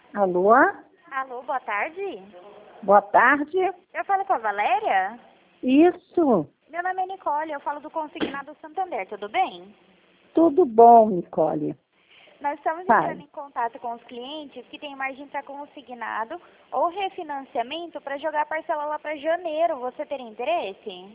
Alô? Alô, boa tarde. Boa tarde. Eu falo com a Valéria? Isso. Meu nome é Nicole, eu falo do Consignado Santander, tudo bem? Tudo bom, Nicole? Nós estamos entrando em contato com os clientes que têm margem para consignado ou refinanciamento para jogar a parcela lá para janeiro. Você teria interesse?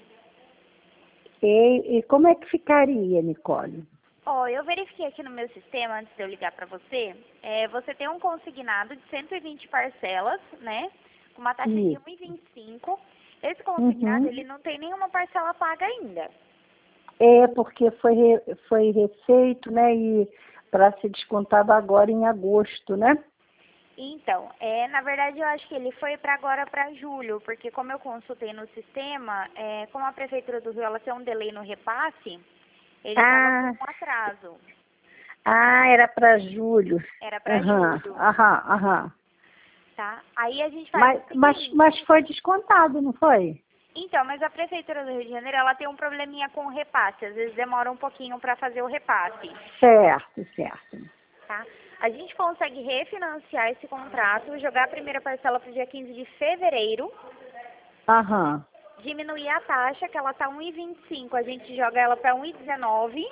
E como é que ficaria, Nicole? Eu verifiquei aqui no meu sistema, antes de eu ligar para você, você tem um consignado de 120 parcelas, né? Com uma taxa de 1,25. Esse consignado, ele não tem nenhuma parcela paga ainda. É porque foi refeito, né? E para ser descontado agora em agosto, né? Então, na verdade eu acho que ele foi para agora para julho, porque como eu consultei no sistema, como a Prefeitura do Rio ela tem um delay no repasse, ele estava com um atraso. Era para julho. Era para julho. Tá? Aí a gente faz Mas foi descontado, não foi? Então, mas a Prefeitura do Rio de Janeiro, ela tem um probleminha com o repasse. Às vezes demora um pouquinho para fazer o repasse. Certo. Tá? A gente consegue refinanciar esse contrato, jogar a primeira parcela para o dia 15 de fevereiro. Diminuir a taxa, que ela está 1,25, a gente joga ela para 1,19.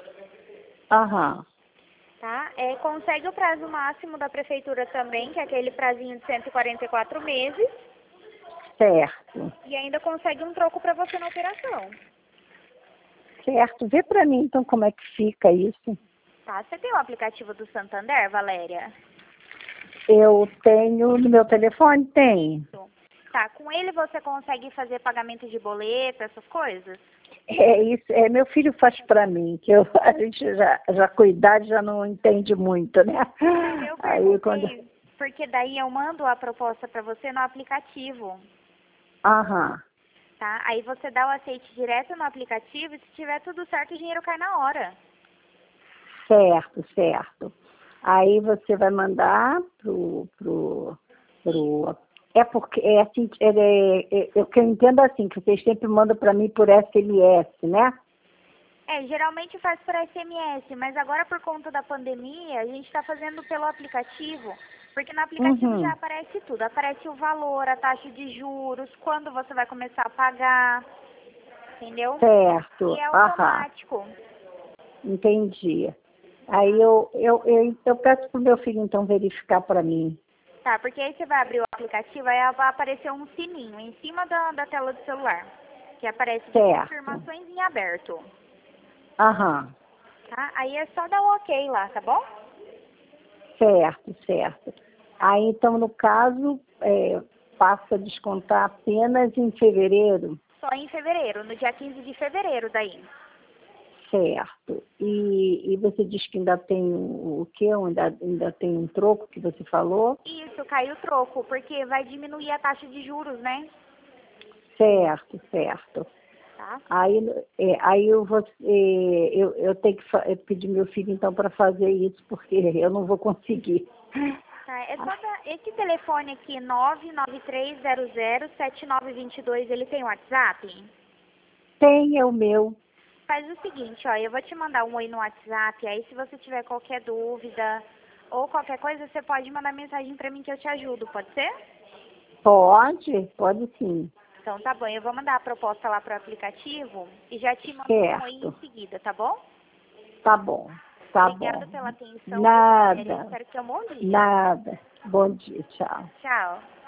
Tá? Consegue o prazo máximo da Prefeitura também, que é aquele prazinho de 144 meses. Certo. E ainda consegue um troco para você na operação. Certo. Vê para mim, então, como é que fica isso. Tá, você tem o aplicativo do Santander, Valéria? Eu tenho no meu telefone, tem. Tá, com ele você consegue fazer pagamento de boleto, essas coisas? Isso, meu filho faz para mim, que a gente já com idade já não entende muito, né? Eu perguntei, porque daí eu mando a proposta para você no aplicativo. Tá, aí você dá o aceite direto no aplicativo e se tiver tudo certo o dinheiro cai na hora. Certo. Aí você vai mandar pro porque assim, o que eu entendo assim, que vocês sempre mandam para mim por SMS, né? Geralmente faz por SMS, mas agora por conta da pandemia, a gente está fazendo pelo aplicativo, porque no aplicativo já aparece tudo, aparece o valor, a taxa de juros, quando você vai começar a pagar, entendeu? Certo. E é automático. Entendi. Aí eu peço pro meu filho então verificar para mim. Tá, porque aí você vai abrir o aplicativo, aí vai aparecer um sininho em cima da tela do celular, que aparece confirmações em aberto. Tá? Aí é só dar o ok lá, tá bom? Certo. Aí então, no caso, passa a descontar apenas em fevereiro? Só em fevereiro, no dia 15 de fevereiro daí. Certo. E você diz que ainda tem o quê? Ainda tem um troco que você falou? Isso, caiu o troco, porque vai diminuir a taxa de juros, né? Certo. Tá? Aí eu tenho que pedir meu filho então para fazer isso, porque eu não vou conseguir. Tá, é só esse telefone aqui, 993007922, ele tem WhatsApp? Tem, é o meu. Faz o seguinte, eu vou te mandar um oi no WhatsApp, aí se você tiver qualquer dúvida ou qualquer coisa, você pode mandar mensagem pra mim que eu te ajudo, pode ser? Pode sim. Então tá bom, eu vou mandar a proposta lá pro aplicativo e já te mando um oi em seguida, tá bom? Tá bom. Obrigada pela atenção. Nada. Espero que tenha um bom dia. Nada. Bom dia, tchau. Tchau.